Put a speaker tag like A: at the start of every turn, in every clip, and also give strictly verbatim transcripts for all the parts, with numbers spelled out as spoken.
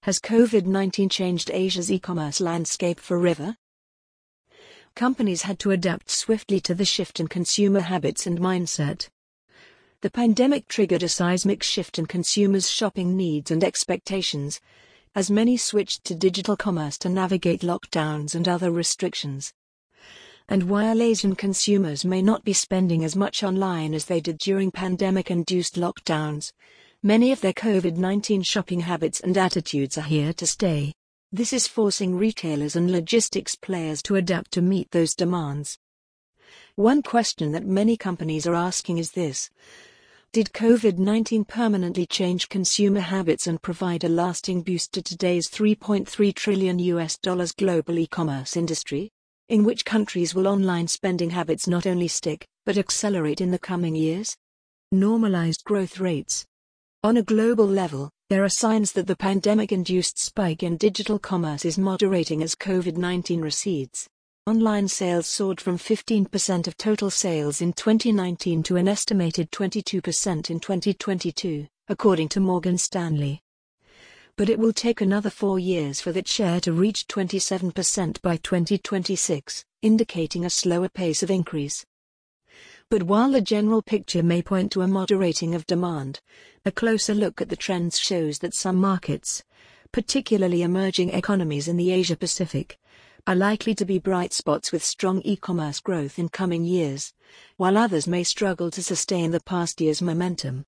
A: Has COVID nineteen changed Asia's e-commerce landscape forever? Companies had to adapt swiftly to the shift in consumer habits and mindset. The pandemic triggered a seismic shift in consumers' shopping needs and expectations, as many switched to digital commerce to navigate lockdowns and other restrictions. And while Asian consumers may not be spending as much online as they did during pandemic-induced lockdowns, many of their COVID nineteen shopping habits and attitudes are here to stay. This is forcing retailers and logistics players to adapt to meet those demands. One question that many companies are asking is this: did COVID nineteen permanently change consumer habits and provide a lasting boost to today's three point three trillion U S dollars global e-commerce industry? In which countries will online spending habits not only stick, but accelerate in the coming years? Normalized growth rates. On a global level, there are signs that the pandemic-induced spike in digital commerce is moderating as COVID nineteen recedes. Online sales soared from fifteen percent of total sales in twenty nineteen to an estimated twenty-two percent in twenty twenty-two, according to Morgan Stanley. But it will take another four years for that share to reach twenty-seven percent by twenty twenty-six, indicating a slower pace of increase. But while the general picture may point to a moderating of demand, a closer look at the trends shows that some markets, particularly emerging economies in the Asia-Pacific, are likely to be bright spots with strong e-commerce growth in coming years, while others may struggle to sustain the past year's momentum.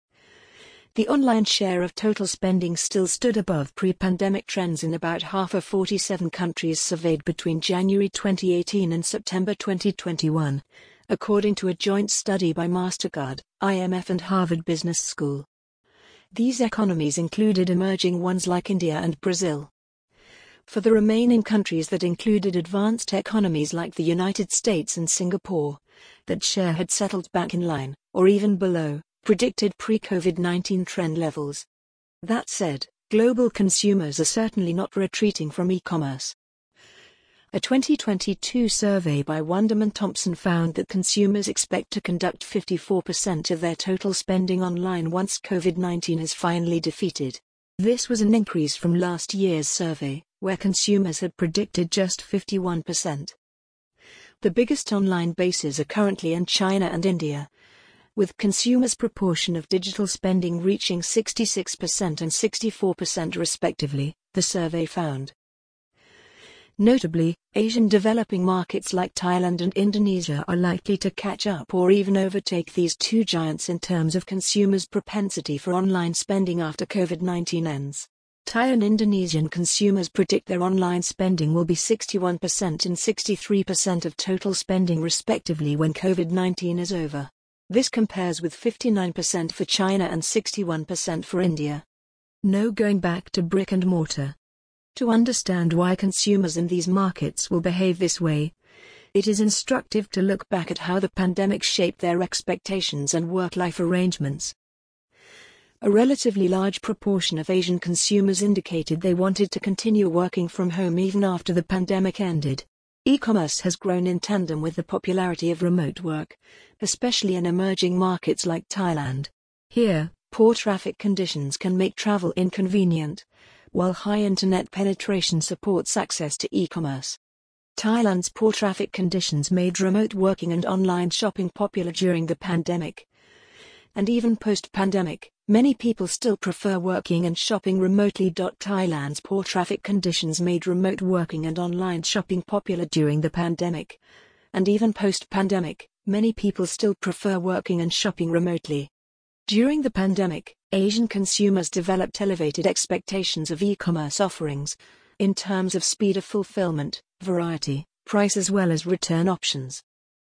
A: The online share of total spending still stood above pre-pandemic trends in about half of forty-seven countries surveyed between January twenty eighteen and September twenty twenty-one, according to a joint study by Mastercard, I M F and Harvard Business School. These economies included emerging ones like India and Brazil. For the remaining countries that included advanced economies like the United States and Singapore, that share had settled back in line, or even below, predicted pre-COVID nineteen trend levels. That said, global consumers are certainly not retreating from e-commerce. A twenty twenty-two survey by Wunderman Thompson found that consumers expect to conduct fifty-four percent of their total spending online once COVID nineteen is finally defeated. This was an increase from last year's survey, where consumers had predicted just fifty-one percent. The biggest online bases are currently in China and India, with consumers' proportion of digital spending reaching sixty-six percent and sixty-four percent respectively, the survey found. Notably, Asian developing markets like Thailand and Indonesia are likely to catch up or even overtake these two giants in terms of consumers' propensity for online spending after COVID nineteen ends. Thai and Indonesian consumers predict their online spending will be sixty-one percent and sixty-three percent of total spending respectively when COVID nineteen is over. This compares with fifty-nine percent for China and sixty-one percent for India. No going back to brick and mortar. To understand why consumers in these markets will behave this way, it is instructive to look back at how the pandemic shaped their expectations and work-life arrangements. A relatively large proportion of Asian consumers indicated they wanted to continue working from home even after the pandemic ended. E-commerce has grown in tandem with the popularity of remote work, especially in emerging markets like Thailand. Here, poor traffic conditions can make travel inconvenient, while high internet penetration supports access to e-commerce. Thailand's poor traffic conditions made remote working and online shopping popular during the pandemic. And even post-pandemic, many people still prefer working and shopping remotely. Thailand's poor traffic conditions made remote working and online shopping popular during the pandemic. And even post-pandemic, many people still prefer working and shopping remotely. During the pandemic, Asian consumers developed elevated expectations of e-commerce offerings, in terms of speed of fulfillment, variety, price as well as return options.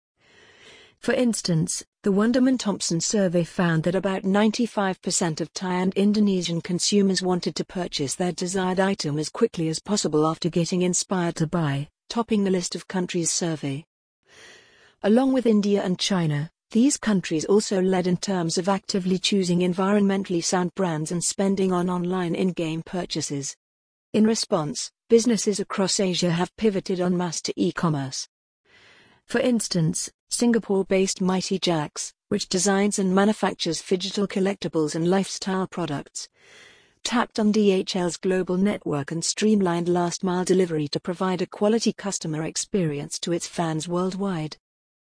A: For instance, the Wunderman Thompson survey found that about ninety-five percent of Thai and Indonesian consumers wanted to purchase their desired item as quickly as possible after getting inspired to buy, topping the list of countries survey. Along with India and China, these countries also led in terms of actively choosing environmentally sound brands and spending on online in-game purchases. In response, businesses across Asia have pivoted en masse to e-commerce. For instance, Singapore-based Mighty Jacks, which designs and manufactures digital collectibles and lifestyle products, tapped on D H L's global network and streamlined last-mile delivery to provide a quality customer experience to its fans worldwide.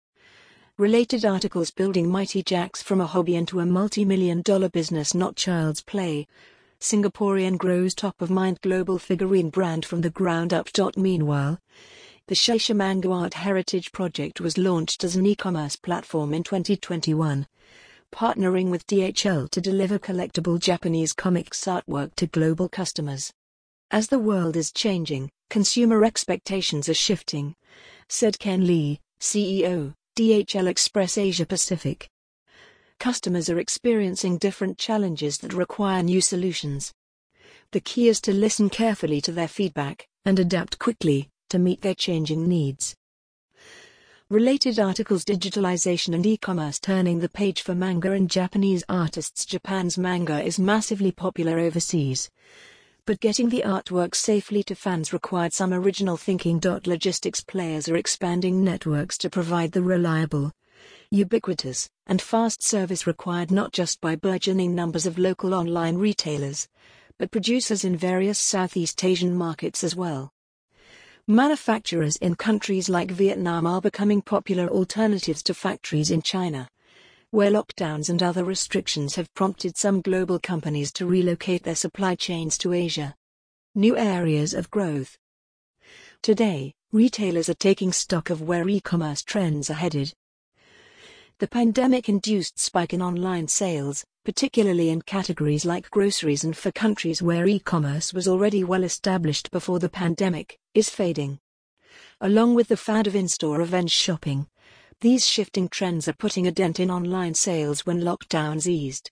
A: Related articles: building Mighty Jacks from a hobby into a multi-million dollar business, not child's play. Singaporean grows top-of-mind global figurine brand from the ground up. Meanwhile, the Shueisha Manga Art Heritage Project was launched as an e-commerce platform in twenty twenty-one, partnering with D H L to deliver collectible Japanese comics artwork to global customers. As the world is changing, consumer expectations are shifting, said Ken Lee, C E O, D H L Express Asia Pacific. Customers are experiencing different challenges that require new solutions. The key is to listen carefully to their feedback and adapt quickly to meet their changing needs. Related articles: digitalization and e-commerce turning the page for manga and Japanese artists. Japan's manga is massively popular overseas, but getting the artwork safely to fans required some original thinking. Logistics players are expanding networks to provide the reliable, ubiquitous, and fast service required not just by burgeoning numbers of local online retailers, but producers in various Southeast Asian markets as well. Manufacturers in countries like Vietnam are becoming popular alternatives to factories in China, where lockdowns and other restrictions have prompted some global companies to relocate their supply chains to Asia. New areas of growth. Today, retailers are taking stock of where e-commerce trends are headed. The pandemic-induced spike in online sales, particularly in categories like groceries and for countries where e-commerce was already well established before the pandemic, is fading. Along with the fad of in-store revenge shopping, these shifting trends are putting a dent in online sales when lockdowns eased.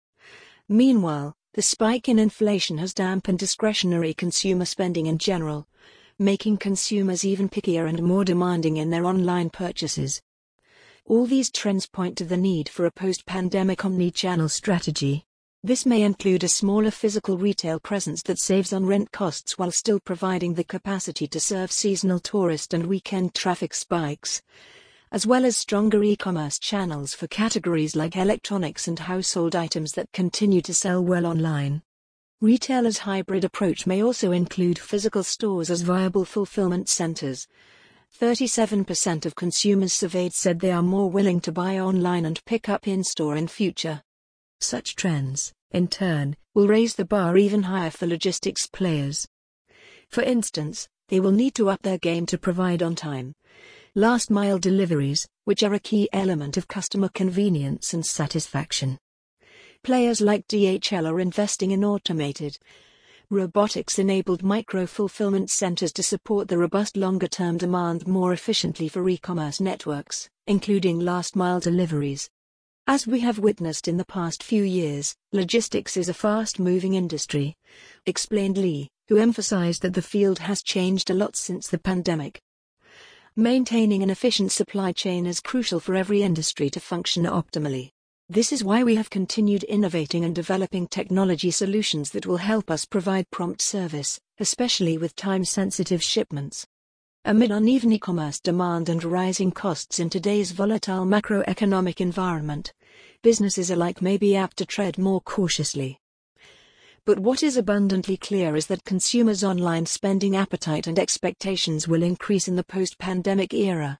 A: Meanwhile, the spike in inflation has dampened discretionary consumer spending in general, making consumers even pickier and more demanding in their online purchases. All these trends point to the need for a post-pandemic omni-channel strategy. This may include a smaller physical retail presence that saves on rent costs while still providing the capacity to serve seasonal tourist and weekend traffic spikes, as well as stronger e-commerce channels for categories like electronics and household items that continue to sell well online. Retailers' hybrid approach may also include physical stores as viable fulfillment centers. thirty-seven percent of consumers surveyed said they are more willing to buy online and pick up in-store in future. Such trends, in turn, will raise the bar even higher for logistics players. For instance, they will need to up their game to provide on-time, last-mile deliveries, which are a key element of customer convenience and satisfaction. Players like D H L are investing in automated, robotics-enabled micro-fulfillment centers to support the robust longer-term demand more efficiently for e-commerce networks, including last-mile deliveries. As we have witnessed in the past few years, logistics is a fast-moving industry, explained Lee, who emphasized that the field has changed a lot since the pandemic. Maintaining an efficient supply chain is crucial for every industry to function optimally. This is why we have continued innovating and developing technology solutions that will help us provide prompt service, especially with time-sensitive shipments. Amid uneven e-commerce demand and rising costs in today's volatile macroeconomic environment, businesses alike may be apt to tread more cautiously. But what is abundantly clear is that consumers' online spending appetite and expectations will increase in the post-pandemic era.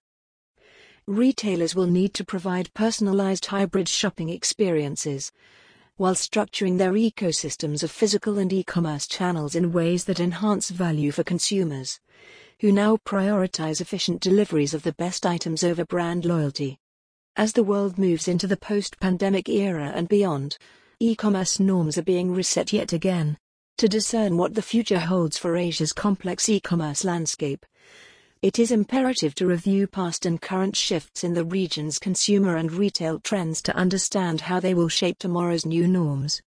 A: Retailers will need to provide personalized hybrid shopping experiences, while structuring their ecosystems of physical and e-commerce channels in ways that enhance value for consumers, who now prioritize efficient deliveries of the best items over brand loyalty. As the world moves into the post-pandemic era and beyond, e-commerce norms are being reset yet again. To discern what the future holds for Asia's complex e-commerce landscape, it is imperative to review past and current shifts in the region's consumer and retail trends to understand how they will shape tomorrow's new norms.